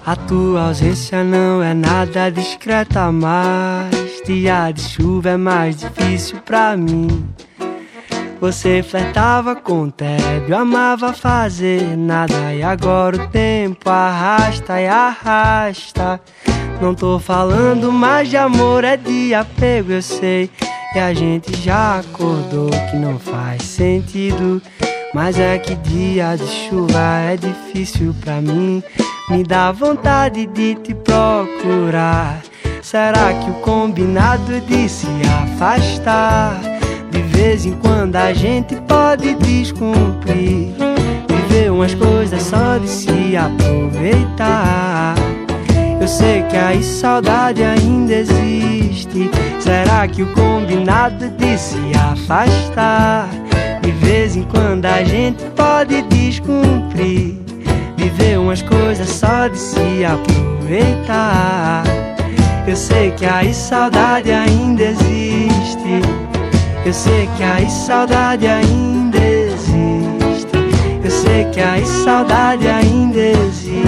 A tua ausência não é nada discreta, mas dia de chuva é mais difícil pra mim. Você flertava com o tédio, amava fazer nada, e agora o tempo arrasta e arrasta. Não tô falando mais de amor, é de apego, eu sei. E a gente já acordou que não faz sentido. Mas é que dia de chuva é difícil pra mim. Me dá vontade de te procurar. Será que o combinado de se afastar, de vez em quando a gente pode descumprir? Viver umas coisas só de se aproveitar. Eu sei que a saudade ainda existe. Será que o combinado de se afastar, de vez em quando a gente pode descumprir? Viver umas coisas só de se aproveitar. Eu sei que a saudade ainda existe. Eu sei que a saudade ainda existe. Eu sei que a saudade ainda existe.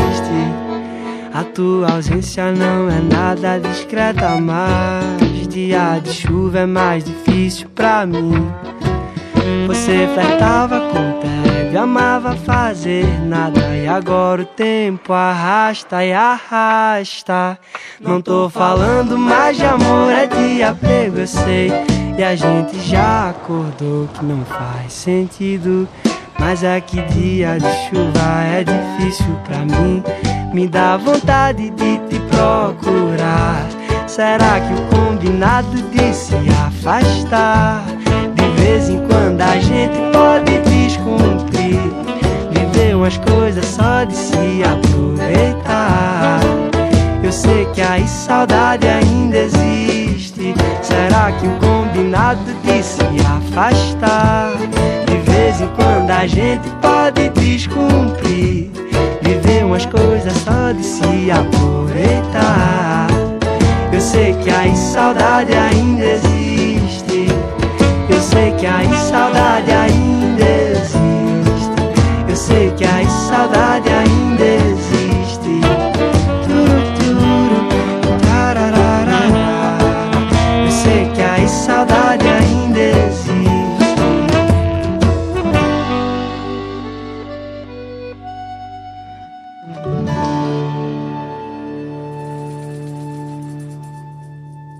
A tua ausência não é nada discreta, mas dia de chuva é mais difícil pra mim. Você flertava com o tédio, amava fazer nada, e agora o tempo arrasta e arrasta. Não tô falando mais de amor, é de apego, eu sei. E a gente já acordou que não faz sentido. Mas é que dia de chuva é difícil pra mim. Me dá vontade de te procurar. Será que o combinado de se afastar, de vez em quando a gente pode descumprir? Viver umas coisas só de se aproveitar. Eu sei que a saudade ainda existe. Será que o combinado de se afastar, de vez em quando a gente pode descumprir? Viver umas coisas só de se aproveitar. Eu sei que a saudade ainda existe. Eu sei que a saudade